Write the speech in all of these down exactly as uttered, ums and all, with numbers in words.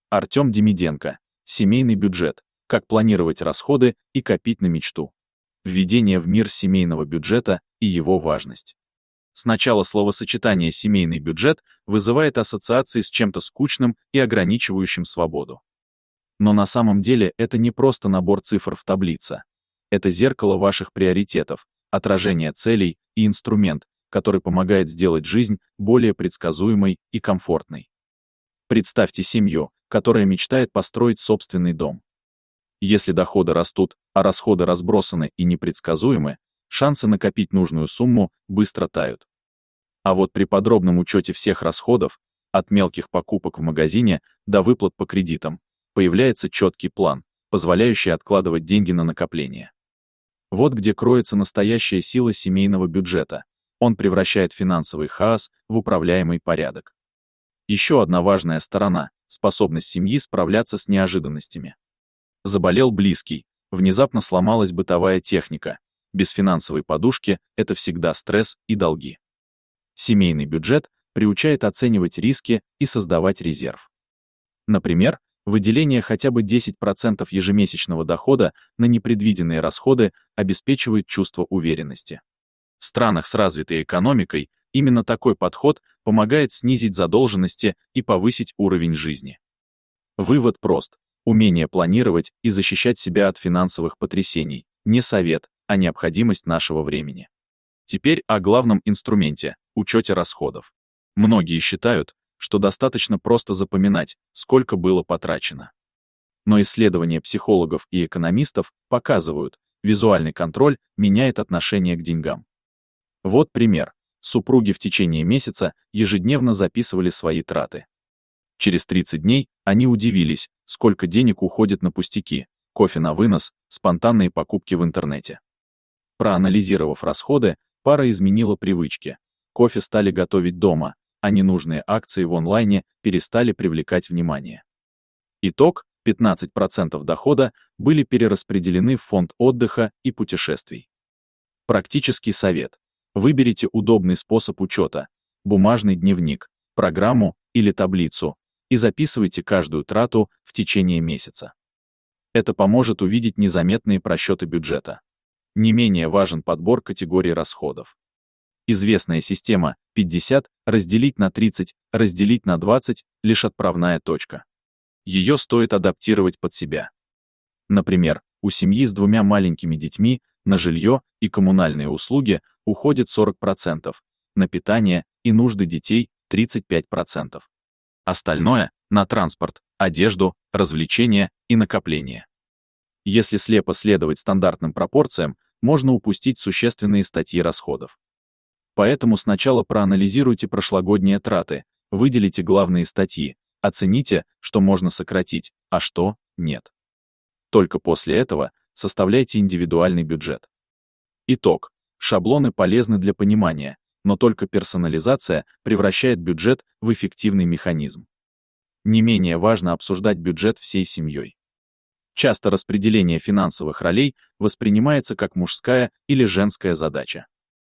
Артем Демиденко. Семейный бюджет. Как планировать расходы и копить на мечту. Введение в мир семейного бюджета и его важность. Сначала словосочетание «семейный бюджет» вызывает ассоциации с чем-то скучным и ограничивающим свободу. Но на самом деле это не просто набор цифр в таблице. Это зеркало ваших приоритетов, отражение целей и инструмент, который помогает сделать жизнь более предсказуемой и комфортной. Представьте семью, которая мечтает построить собственный дом. Если доходы растут, а расходы разбросаны и непредсказуемы, шансы накопить нужную сумму быстро тают. А вот при подробном учете всех расходов, от мелких покупок в магазине до выплат по кредитам, появляется четкий план, позволяющий откладывать деньги на накопление. Вот где кроется настоящая сила семейного бюджета. Он превращает финансовый хаос в управляемый порядок. Еще одна важная сторона — способность семьи справляться с неожиданностями. Заболел близкий, внезапно сломалась бытовая техника. Без финансовой подушки это всегда стресс и долги. Семейный бюджет приучает оценивать риски и создавать резерв. Например, выделение хотя бы десять процентов ежемесячного дохода на непредвиденные расходы обеспечивает чувство уверенности. В странах с развитой экономикой именно такой подход помогает снизить задолженности и повысить уровень жизни. Вывод прост. Умение планировать и защищать себя от финансовых потрясений – не совет, а необходимость нашего времени. Теперь о главном инструменте – учете расходов. Многие считают, что достаточно просто запоминать, сколько было потрачено. Но исследования психологов и экономистов показывают, визуальный контроль меняет отношение к деньгам. Вот пример. Супруги в течение месяца ежедневно записывали свои траты. Через тридцать дней они удивились, сколько денег уходит на пустяки, кофе на вынос, спонтанные покупки в интернете. Проанализировав расходы, пара изменила привычки. Кофе стали готовить дома, а ненужные акции в онлайне перестали привлекать внимание. Итог – пятнадцать процентов дохода были перераспределены в фонд отдыха и путешествий. Практический совет. Выберите удобный способ учета – бумажный дневник, программу или таблицу, и записывайте каждую трату в течение месяца. Это поможет увидеть незаметные просчеты бюджета. Не менее важен подбор категорий расходов. Известная система пятьдесят разделить на тридцать разделить на двадцать – лишь отправная точка. Ее стоит адаптировать под себя. Например, у семьи с двумя маленькими детьми на жилье и коммунальные услуги уходит сорок процентов, на питание и нужды детей – тридцать пять процентов. Остальное – на транспорт, одежду, развлечения и накопление. Если слепо следовать стандартным пропорциям, можно упустить существенные статьи расходов. Поэтому сначала проанализируйте прошлогодние траты, выделите главные статьи, оцените, что можно сократить, а что – нет. Только после этого составляйте индивидуальный бюджет. Итог. Шаблоны полезны для понимания, но только персонализация превращает бюджет в эффективный механизм. Не менее важно обсуждать бюджет всей семьей. Часто распределение финансовых ролей воспринимается как мужская или женская задача.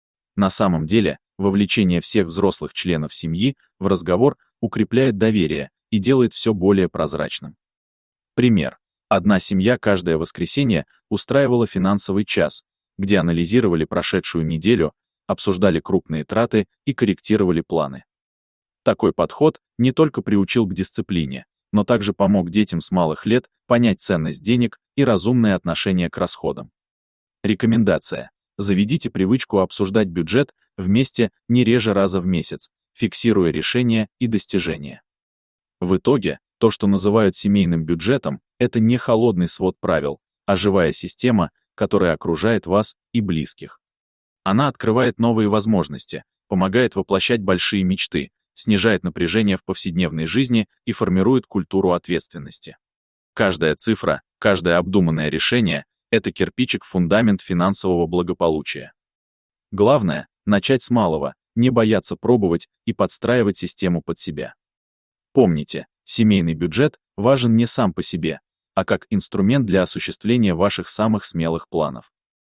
На самом деле, вовлечение всех взрослых членов семьи в разговор укрепляет доверие и делает все более прозрачным. Пример. Одна семья каждое воскресенье устраивала финансовый час, где анализировали прошедшую неделю, обсуждали крупные траты и корректировали планы. Такой подход не только приучил к дисциплине, но также помог детям с малых лет понять ценность денег и разумное отношение к расходам. Рекомендация. Заведите привычку обсуждать бюджет вместе не реже раза в месяц, фиксируя решения и достижения. В итоге, то, что называют семейным бюджетом, это не холодный свод правил, а живая система, которая окружает вас и близких. Она открывает новые возможности, помогает воплощать большие мечты, снижает напряжение в повседневной жизни и формирует культуру ответственности. Каждая цифра, каждое обдуманное решение – это кирпичик в фундамент финансового благополучия. Главное – начать с малого, не бояться пробовать и подстраивать систему под себя. Помните, семейный бюджет важен не сам по себе, а как инструмент для осуществления ваших самых смелых планов.